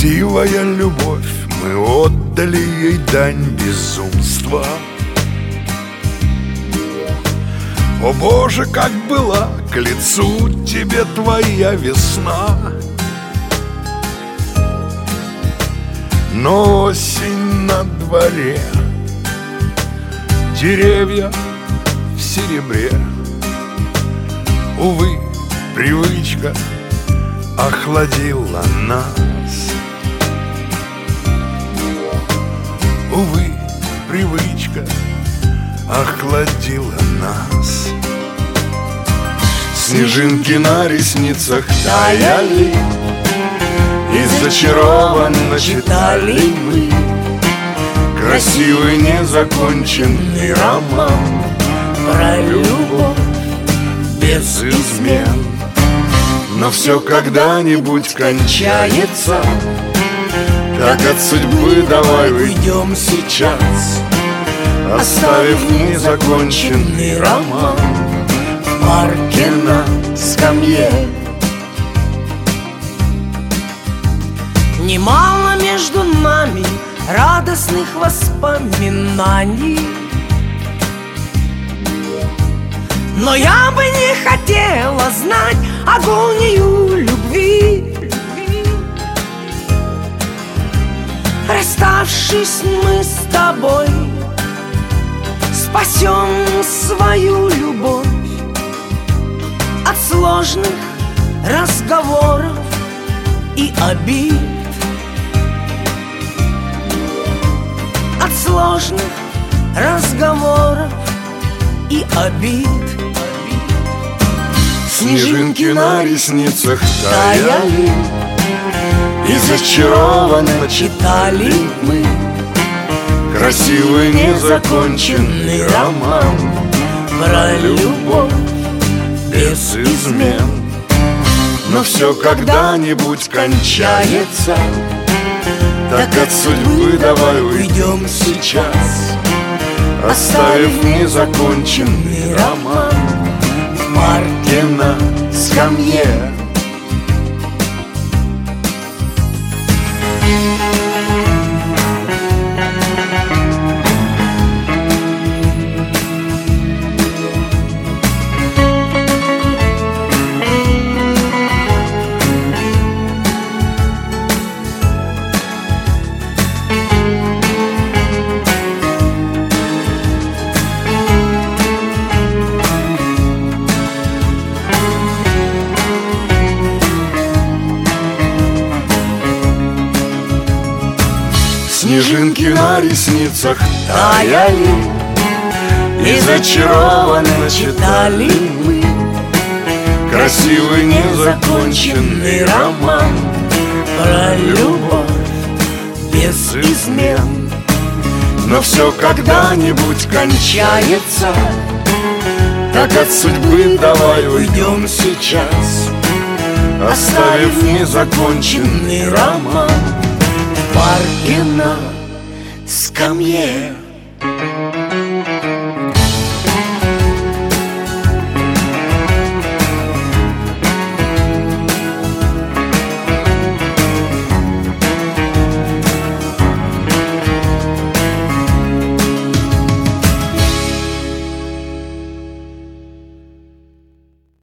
Красивая любовь, мы отдали ей дань безумства. О Боже, как была к лицу тебе твоя весна. Но осень на дворе, деревья в серебре. Увы, привычка охладила нас. Увы, привычка охладила нас. Снежинки на ресницах таяли, и зачарованно читали мы красивый незаконченный роман про любовь без измен. Но все когда-нибудь кончается, так от судьбы давай уйдем сейчас, оставив незаконченный роман в парке на скамье. Немало между нами радостных воспоминаний, но я бы не хотела знать агонию любви. Расставшись, мы с тобой спасем свою любовь от сложных разговоров и обид, от сложных разговоров и обид. Снежинки на ресницах таяли, и зачарованно читали мы красивый незаконченный роман про любовь без измен. Но все когда-нибудь кончается, так от судьбы давай уйдем сейчас, оставив незаконченный роман в парке на скамье. Снежинки на ресницах таяли, и зачарованно читали мы красивый незаконченный роман про любовь без измен. Но все когда-нибудь кончается, так от судьбы давай уйдем сейчас, оставив незаконченный роман в парке на скамье.